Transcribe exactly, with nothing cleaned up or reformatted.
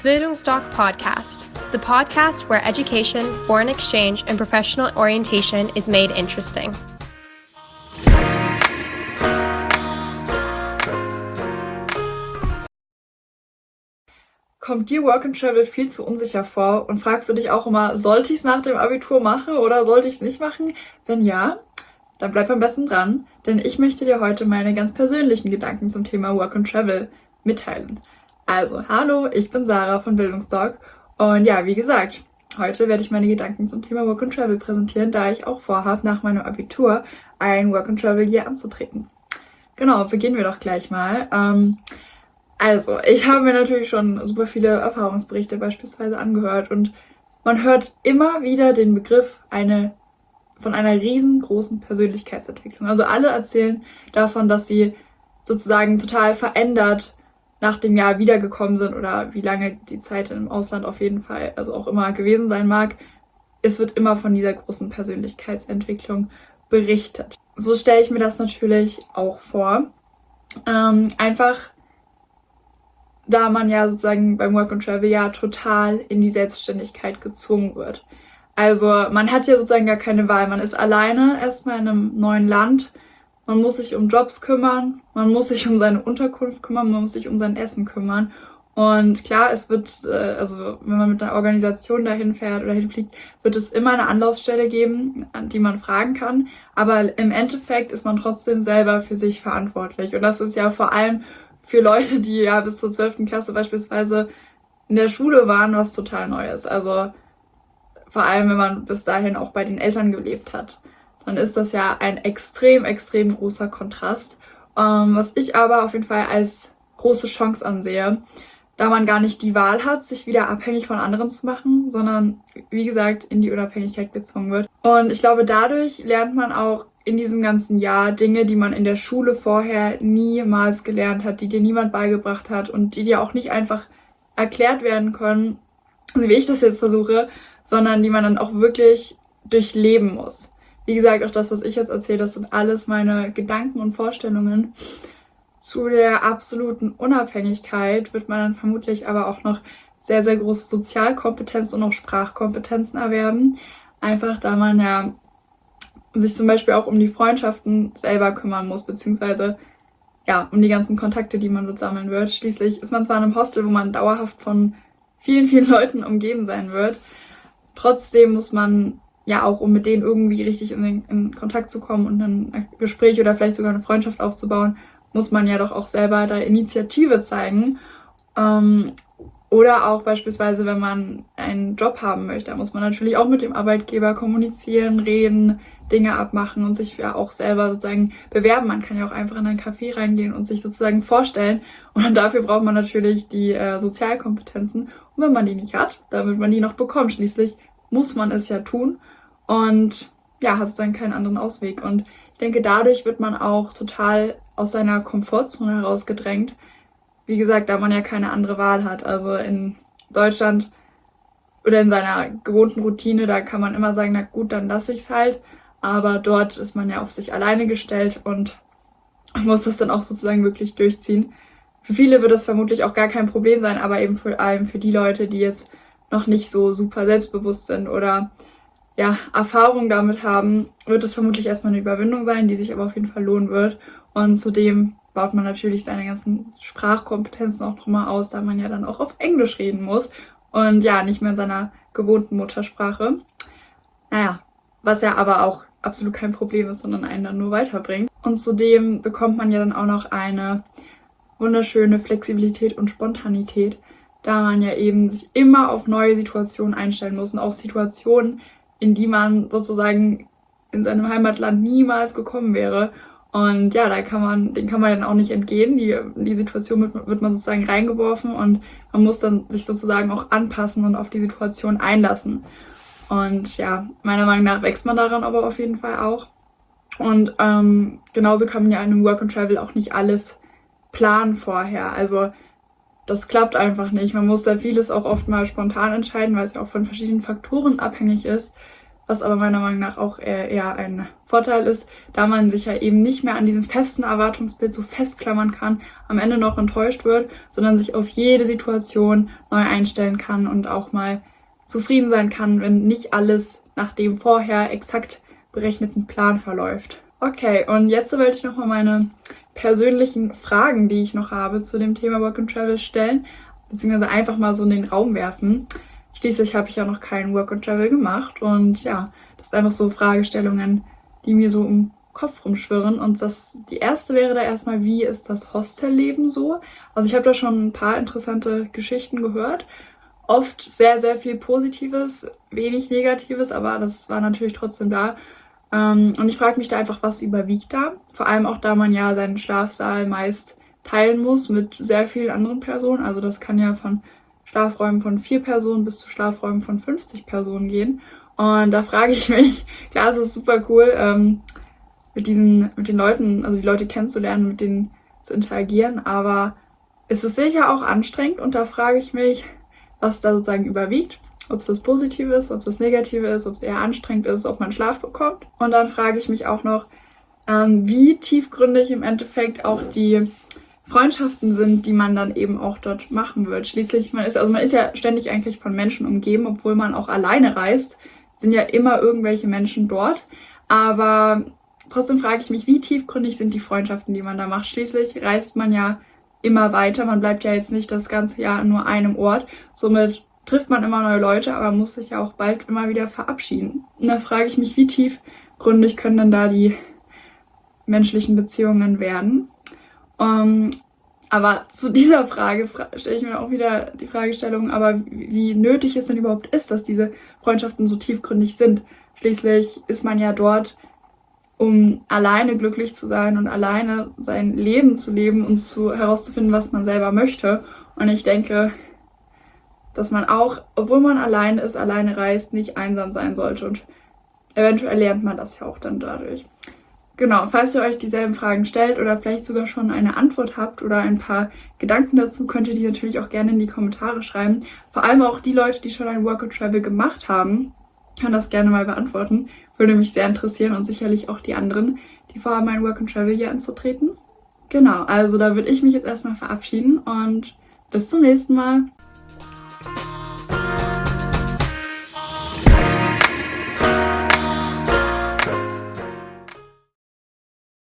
Bildungsdoc Podcast, the podcast where education, foreign exchange, and professional orientation is made interesting. Kommt dir Work and Travel viel zu unsicher vor und fragst du dich auch immer, sollte ich es nach dem Abitur machen oder sollte ich es nicht machen? Wenn ja, dann bleib am besten dran, denn ich möchte dir heute meine ganz persönlichen Gedanken zum Thema Work and Travel mitteilen. Also, hallo, ich bin Sarah von Bildungsdoc und ja, wie gesagt, heute werde ich meine Gedanken zum Thema Work and Travel präsentieren, da ich auch vorhabe, nach meinem Abitur ein Work and Travel Year anzutreten. Genau, beginnen wir doch gleich mal. Ähm, Also, ich habe mir natürlich schon super viele Erfahrungsberichte beispielsweise angehört und man hört immer wieder den Begriff eine, von einer riesengroßen Persönlichkeitsentwicklung. Also alle erzählen davon, dass sie sozusagen total verändert nach dem Jahr wiedergekommen sind oder wie lange die Zeit im Ausland auf jeden Fall, also auch immer gewesen sein mag. Es wird immer von dieser großen Persönlichkeitsentwicklung berichtet. So stelle ich mir das natürlich auch vor. Ähm, einfach da man ja sozusagen beim Work and Travel ja total in die Selbstständigkeit gezwungen wird. Also man hat ja sozusagen gar keine Wahl. Man ist alleine erstmal in einem neuen Land. Man muss sich um Jobs kümmern, man muss sich um seine Unterkunft kümmern, man muss sich um sein Essen kümmern. Und klar, es wird, also wenn man mit einer Organisation dahin fährt oder hinfliegt, wird es immer eine Anlaufstelle geben, an die man fragen kann. Aber im Endeffekt ist man trotzdem selber für sich verantwortlich. Und das ist ja vor allem für Leute, die ja bis zur zwölften Klasse beispielsweise in der Schule waren, was total Neues. Also vor allem, wenn man bis dahin auch bei den Eltern gelebt hat, dann ist das ja ein extrem, extrem großer Kontrast. Ähm, was ich aber auf jeden Fall als große Chance ansehe, da man gar nicht die Wahl hat, sich wieder abhängig von anderen zu machen, sondern, wie gesagt, in die Unabhängigkeit gezwungen wird. Und ich glaube, dadurch lernt man auch in diesem ganzen Jahr Dinge, die man in der Schule vorher niemals gelernt hat, die dir niemand beigebracht hat und die dir auch nicht einfach erklärt werden können, also wie ich das jetzt versuche, sondern die man dann auch wirklich durchleben muss. Wie gesagt, auch das, was ich jetzt erzähle, das sind alles meine Gedanken und Vorstellungen. Zu der absoluten Unabhängigkeit wird man dann vermutlich aber auch noch sehr, sehr große Sozialkompetenz und auch Sprachkompetenzen erwerben. Einfach da man ja sich zum Beispiel auch um die Freundschaften selber kümmern muss, beziehungsweise ja, um die ganzen Kontakte, die man dort sammeln wird. Schließlich ist man zwar in einem Hostel, wo man dauerhaft von vielen, vielen Leuten umgeben sein wird. Trotzdem muss man ja auch, um mit denen irgendwie richtig in, den, in Kontakt zu kommen und ein Gespräch oder vielleicht sogar eine Freundschaft aufzubauen, muss man ja doch auch selber da Initiative zeigen. Ähm, Oder auch beispielsweise, wenn man einen Job haben möchte, da muss man natürlich auch mit dem Arbeitgeber kommunizieren, reden, Dinge abmachen und sich ja auch selber sozusagen bewerben. Man kann ja auch einfach in ein Café reingehen und sich sozusagen vorstellen. Und dafür braucht man natürlich die äh, Sozialkompetenzen. Und wenn man die nicht hat, dann wird man die noch bekommen. Schließlich muss man es ja tun und ja, hat sozusagen keinen anderen Ausweg. Und ich denke, dadurch wird man auch total aus seiner Komfortzone herausgedrängt. Wie gesagt, da man ja keine andere Wahl hat. Also in Deutschland oder in seiner gewohnten Routine, da kann man immer sagen, na gut, dann lasse ich es halt. Aber dort ist man ja auf sich alleine gestellt und muss das dann auch sozusagen wirklich durchziehen. Für viele wird das vermutlich auch gar kein Problem sein, aber eben vor allem für die Leute, die jetzt noch nicht so super selbstbewusst sind oder ja, Erfahrung damit haben, wird es vermutlich erstmal eine Überwindung sein, die sich aber auf jeden Fall lohnen wird. Und zudem baut man natürlich seine ganzen Sprachkompetenzen auch nochmal aus, da man ja dann auch auf Englisch reden muss und ja, nicht mehr in seiner gewohnten Muttersprache. Naja, was ja aber auch absolut kein Problem ist, sondern einen dann nur weiterbringt. Und zudem bekommt man ja dann auch noch eine wunderschöne Flexibilität und Spontanität, da man ja eben sich immer auf neue Situationen einstellen muss und auch Situationen, in die man sozusagen in seinem Heimatland niemals gekommen wäre. Und ja, da kann man, den kann man dann auch nicht entgehen. Die, die Situation wird, wird man sozusagen reingeworfen und man muss dann sich sozusagen auch anpassen und auf die Situation einlassen. Und ja, meiner Meinung nach wächst man daran aber auf jeden Fall auch. Und ähm, genauso kann man ja in einem Work and Travel auch nicht alles planen vorher. Also das klappt einfach nicht. Man muss da vieles auch oft mal spontan entscheiden, weil es ja auch von verschiedenen Faktoren abhängig ist, was aber meiner Meinung nach auch eher ein Vorteil ist, da man sich ja eben nicht mehr an diesem festen Erwartungsbild so festklammern kann, am Ende noch enttäuscht wird, sondern sich auf jede Situation neu einstellen kann und auch mal zufrieden sein kann, wenn nicht alles nach dem vorher exakt berechneten Plan verläuft. Okay, und jetzt wollte ich nochmal meine persönlichen Fragen, die ich noch habe zu dem Thema Work and Travel stellen, beziehungsweise einfach mal so in den Raum werfen. Schließlich habe ich ja noch kein Work and Travel gemacht und ja, das sind einfach so Fragestellungen, die mir so im Kopf rumschwirren. Und das, die erste wäre da erstmal, wie ist das Hostelleben so? Also ich habe da schon ein paar interessante Geschichten gehört. Oft sehr, sehr viel Positives, wenig Negatives, aber das war natürlich trotzdem da. Und ich frage mich da einfach, was überwiegt da? Vor allem auch, da man ja seinen Schlafsaal meist teilen muss mit sehr vielen anderen Personen. Also das kann ja von Schlafräumen von vier Personen bis zu Schlafräumen von fünfzig Personen gehen. Und da frage ich mich, klar, es ist super cool, ähm, mit diesen, mit den Leuten, also die Leute kennenzulernen, mit denen zu interagieren, aber es ist sicher auch anstrengend und da frage ich mich, was da sozusagen überwiegt. Ob es das Positive ist, ob es das Negative ist, ob es eher anstrengend ist, ob man Schlaf bekommt. Und dann frage ich mich auch noch, ähm, wie tiefgründig im Endeffekt auch die Freundschaften sind, die man dann eben auch dort machen wird. Schließlich, man ist, also man ist ja ständig eigentlich von Menschen umgeben, obwohl man auch alleine reist, sind ja immer irgendwelche Menschen dort. Aber trotzdem frage ich mich, wie tiefgründig sind die Freundschaften, die man da macht. Schließlich reist man ja immer weiter, man bleibt ja jetzt nicht das ganze Jahr an nur einem Ort. Somit trifft man immer neue Leute, aber muss sich ja auch bald immer wieder verabschieden. Und da frage ich mich, wie tiefgründig können denn da die menschlichen Beziehungen werden? Um, aber zu dieser Frage fra- stelle ich mir auch wieder die Fragestellung, aber wie nötig es denn überhaupt ist, dass diese Freundschaften so tiefgründig sind. Schließlich ist man ja dort, um alleine glücklich zu sein und alleine sein Leben zu leben und zu, herauszufinden, was man selber möchte. Und ich denke, dass man auch, obwohl man alleine ist, alleine reist, nicht einsam sein sollte. Und eventuell lernt man das ja auch dann dadurch. Genau, falls ihr euch dieselben Fragen stellt oder vielleicht sogar schon eine Antwort habt oder ein paar Gedanken dazu, könnt ihr die natürlich auch gerne in die Kommentare schreiben. Vor allem auch die Leute, die schon ein Work and Travel gemacht haben, können das gerne mal beantworten. Würde mich sehr interessieren und sicherlich auch die anderen, die vorhaben, ein Work and Travel hier anzutreten. Genau, also da würde ich mich jetzt erstmal verabschieden und bis zum nächsten Mal.